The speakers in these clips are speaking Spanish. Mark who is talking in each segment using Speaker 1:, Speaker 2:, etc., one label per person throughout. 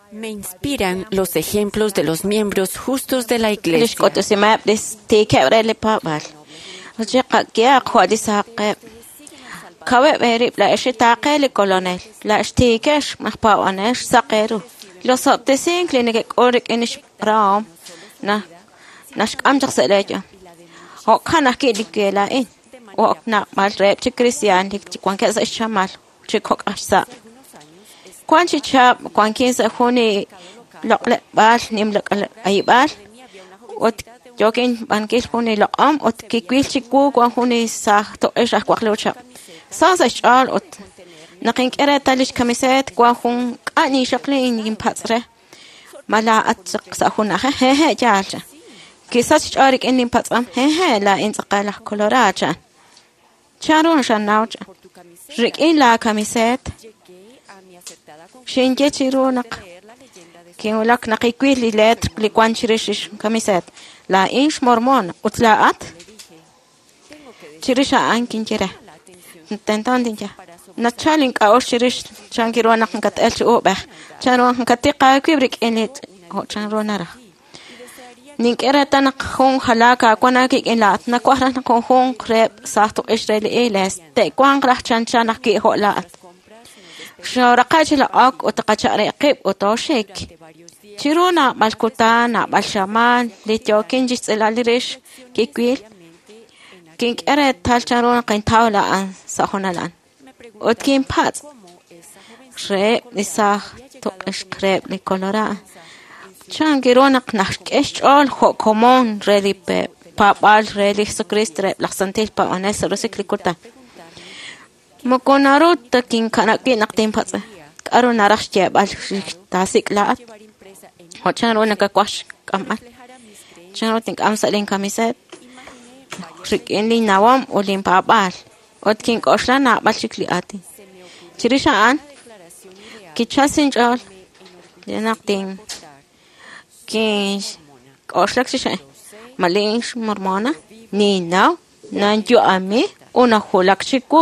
Speaker 1: Me inspiran los ejemplos de los miembros justos de la Iglesia.
Speaker 2: Cuánchi chap, cuánquien se juni locle bal, nim locle aibal, ot jokin banquil juni loam, ot kikwil chiku, cuan juni sa to esha cuaclucha. Sa chal ot nakin kere talish kamiset, cuan jun ani shaklin impatre. Mala at sa juna hehe jalcha. Quizás charik in impatsam hehe la inzaqala coloracha. Charun shanaucha. Rik in la kamiset. Shinje chirunak. Kiulak nakikwili letr likwanchirish kamiset. La inch mormon utlaat. Chirisha ankin chire. Tentandinja. Nachalink aoshirish chankiruanak kat elch ube. Charuan katika kwibrik init ho chanronara. Nink eretanak hong halaka kwanaki inlat na kwahran ko hong krep sahto Israeli les te kwang rah chanchanak ki holat. Shoraqachila ak utaqachare qib utoshik. Chiruna malkutana balshaman lityokin jitselalish kikwil. Kink eret talcharuna qintawla an sahonalan. Utkin pat. Rep nisah to eskrep ni colora. Changironak nashkesh all ho common really papal really so Christ laxantil pa ones rosiklikota. Mokonarut takin kanaki naktim patsa. Karo narashje bal tasik laat. Ho chanrona ka kwash kamal. Chanrotin amsalin kamiset. Rikinli nawam ulim papal. Otkin koshla na balchikli ati. Chirishaan kichasin all yanaktim Kins Oslaxisha Malinsh Mormona Ni now Nanju Ami Una Hulaxiku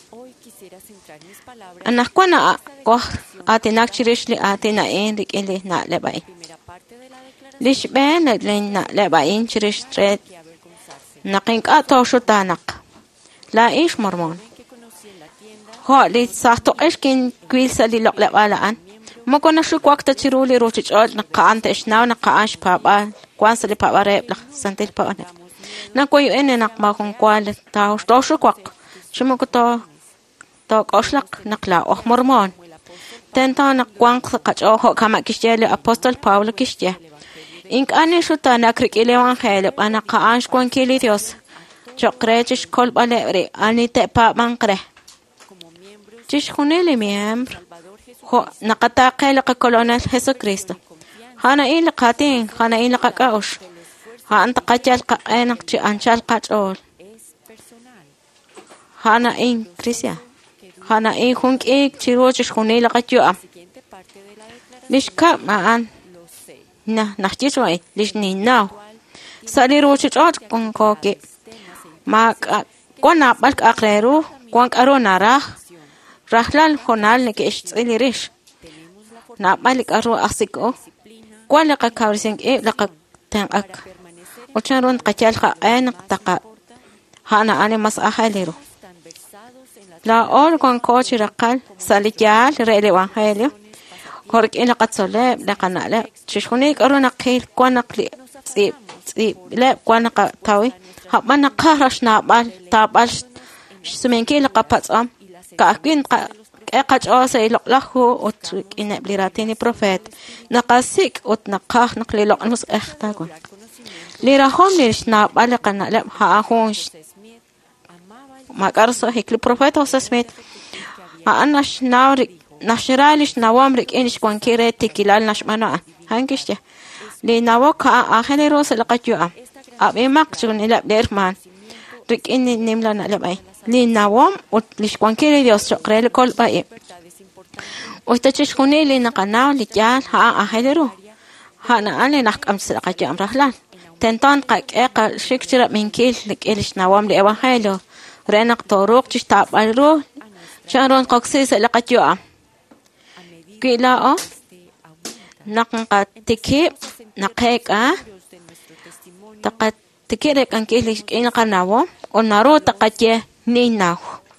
Speaker 2: Anakwana Koh Atinakchirishli Atina Enrik Ili Nat Lebai Lish Ben Lin Nat Lebai Chirish Thread Naking Ato Shutanak La Ish Mormon Hotly Sato Eskin Quilsali Lok Lebalaan Mokona shu kwakta chiruli rochich ol na kaante ishnaw na kaash papa kwansali papa rep la santil pa ne na koyo ene nak ma kung kwal ta shu kwak chimoko to koslak nakla oh mormon tenta nak kwang kacho ho kama kisjele apostol Pablo kisje ink ane shu ta na krikile evangelio ana kaash kwan kili Dios chokrechish kol balere ani te pa mankre chish khuneli miembro ho nakataqel ka colonel Jesucristo hana ila qatin hana ila qaqaush ha anta qachal qaqenak chi anchal qachol hana in Krisia hana in hunk ek chiroch khunela qachua lishka maan na nachchoi lishni now saliroch chot kon koke ma kona balk aqreru kon aronara Rahlal honal ne ke isilish na malik aro asiko kwala ka kawsing la ka tangak ocharon qachal ka anak taqa hana ane mas ahalero la ol kon coach raqal salijal rele evangelio hork ila qatsole la kanala chishuni arona qil kwanaqli tsi la kwanaqa tawi habana qarash na bal tabal sumenki la qapatsam Kakin kachos ay loklahu ot inabliratini prophet nakasik ot nakah naklilok anus tagon lirahom nish na balakan na lem haahon magarso hikli prophet osasmet anash nawrik nashralish nawamrik inish kwankire tikilal nashmana hangishte li nawaka aheneros laqatyo abi maqchun ila derman rik inni nimla na lebay li nawam ut lish kwankire Dios chokrel kol bai utachis khuni li naqanaw li jal ha ahelero hana ane nakam saqati amrahlan tentan qaqa shikchira minkil lik elish nawam li evangelio renak toruq chista balro charon qoxis laqatyo kila naqanqa tikip naqeka taqa tikire kankili in qanawo onaro taqache ninaw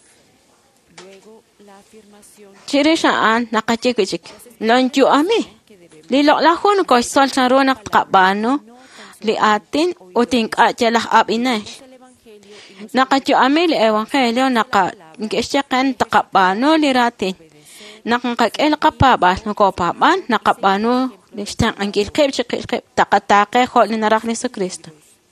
Speaker 2: chirishaan naqache kichik lanju ami lilo lahon ko sol charona qabano li atin uting achelah abinay naqache ami li evangelio naqa ngeshqan taqabano li ratin naqanqakel qapaba naqopaban naqabano lishtan angil qib taqataqe khol naraq Jesucristo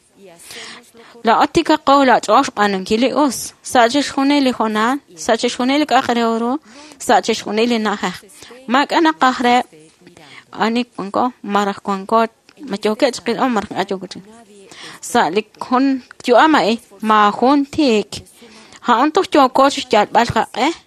Speaker 2: la atika qawla josh anan kilios sajish khuneli khona sajish khuneli qakhreoro sajish khuneli naha makana qahre ani konko marah konko machoke chqil omar ajogut salik khon juamai ma khon tik ha anto choko chat balqa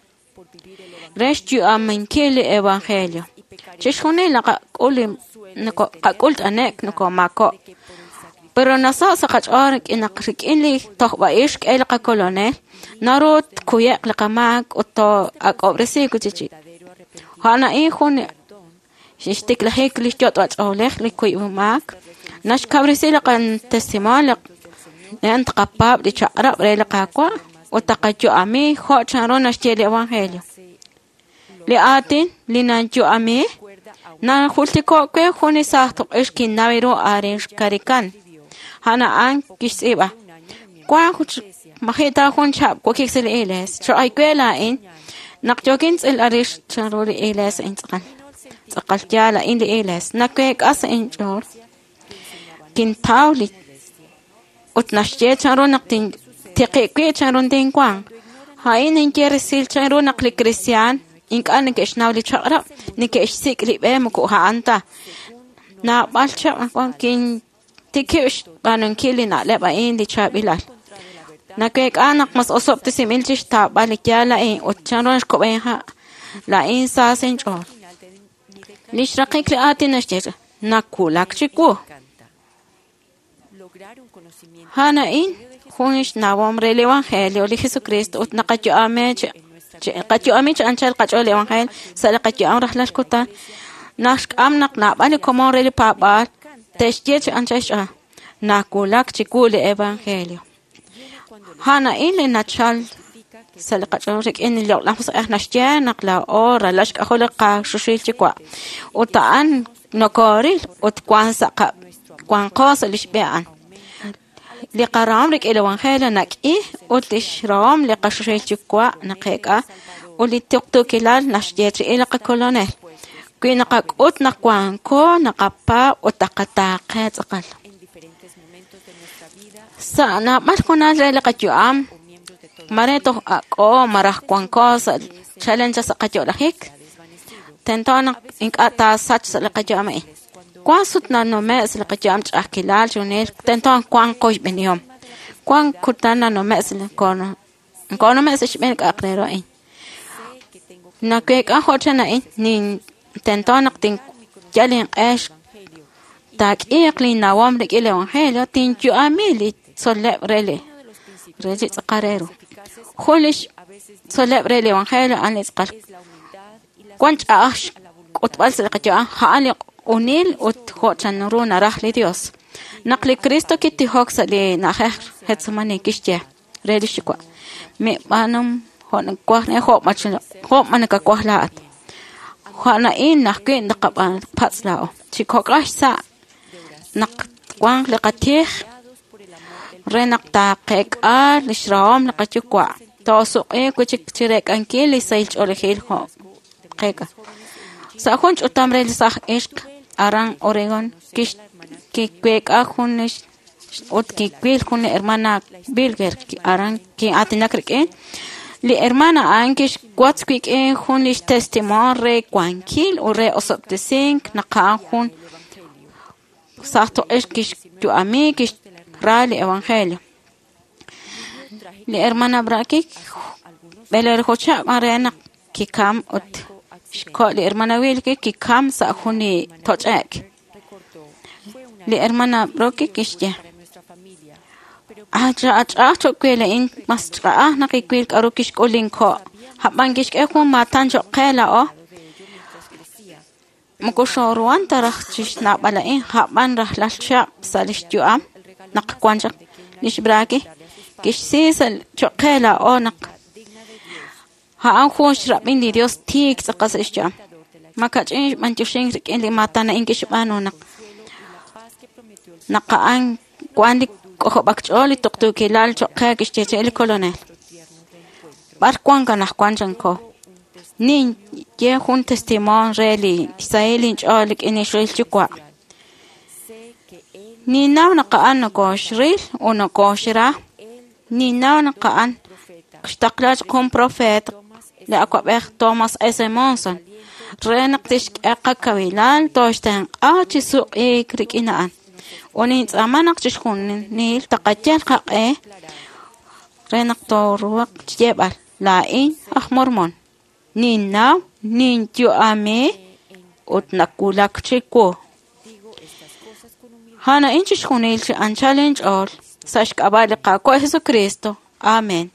Speaker 2: resh juamin kili evangelio chish khuneli qaqulim nako qakult anek nako mako pero nasa sa kachor inakrik inli tohba ish el qakolone narot kuyak laqamak oto akobresi kuchichi hana in khun shishtik lahik lichot acholek likuimak nash kabresi laqan testimonal ent qapab li chara relaqaqwa otaqachu ami kho charo nashtel evangelio li atin linanchu ami na khultiko ke khuni sahto ish kinaviro arish karikan hana an kisiba kwa mahita khun chap ko kiksel eles cho ay kwela in nakjokin el arish charori eles in tsaqal jala in eles nakwek as in chor kin tawli utnashje charo naktin tiqe charon den kwang hain in keresil charo nakli kristian in kan ke shnawli chara ni ke sikri be mo ko ha anta na balcha kwang kin tikish kanun kili na leba in di chabilal nakwek anak mas osop tisimil chishta balikya in utcharon ko ha la in sa sencho lishraqik li atin ashjer nakulak chiku hana in khunish nawam rele evangelio li Jesucristo ut naqachu amech qachu amech anchal qachu le evangel sala qachu am rahlal kota nash amnak na bali como rele papa teshjech anchasha nakulak chikule evangelio hana ile nachal salqachorek in lo lamos nashja naqla ora lashk khulqa shushil chikwa utaan nokori ut kwansa kwan qas lishbaan liqaram rik evangelio nak'i utishram liqashushil chikwa naqeka ulitiqtukilal nashjet ila kolonel kuinaqak ut naqwan ko naqapa utaqataqet qal sana malkona laqachuam mareto ako marah kwan ko challenge sa qachorahik tentona inkata sach sa laqachuam kwan sutna no mes laqachuam chakilal junel tenton kwan qosh beniom kwan kutana no mes kono mes shben aqrero in nakek ahochana in nin tentona tin jalin ash tak iqli nawam rik evangelio tinju amili solebrele reji tsaqarero kholish solebrele evangelio anis qal kwanch ash qutbal salqaja haali unil ut khochanruna rahli dios naqli cristo kiti hoxa le nahe hetsamani kishje redishikwa me manam hon kwahne ho machlo ho manaka kwahlaat khana in naqin naqaban patslao chikokashsa naq kwang liqatih renaqta qeka lishram liqachukwa tosuq kuchik chirek ankili saych olehil ho qeka sahunch utamre lisah ishq aran Oregon kish kikweka khunish ut kikwil khune hermana bilger aran ki atinakrike li hermana ankish kwatskwik khunish testimon re kwankil o re osoptesink naqa khun sahto ishkish tu amikish rali evangelio li hermana brakik beler hocha marena kikam ut shko li hermana wilke kikam sa khuni tochek li hermana brokik kishje acha chokwele in mastra nakikwil karukish kolinko habangish ke khum matan chokela o Mukushoruan tarachis na balain haban rahlalcha salishtuam naqkwanjak nishbraki kishsisal choqela onak haan khush rabin li Dios tik saqasishcha makachin manchushin rikin li matana inkishbanonak naqaan kwandi kohobakcholi tuktukilal choqa kishchecheli colonel barkwan kanahkwanchanko nin ye un testimonio reli Israelin cholik in Israel chukwa ni na naqaan koshril uno koshra ni na naqaan qtaklaj kom profet la akabeh Thomas S. Monson renaqtish aqakawilal toshtan achisu ekrikinaan unin tsamanak chishkun nil taqachal qaqe renaqtoruq chebal lain ahmormon Nina, ninjo ame, utnakulak chiko. Hana inchish kunil an challenge all, sash kabali kako Jesucristo. Amen.